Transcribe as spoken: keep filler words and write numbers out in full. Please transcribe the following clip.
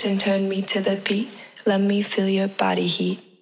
and turn me to the beat. Let me feel your body heat.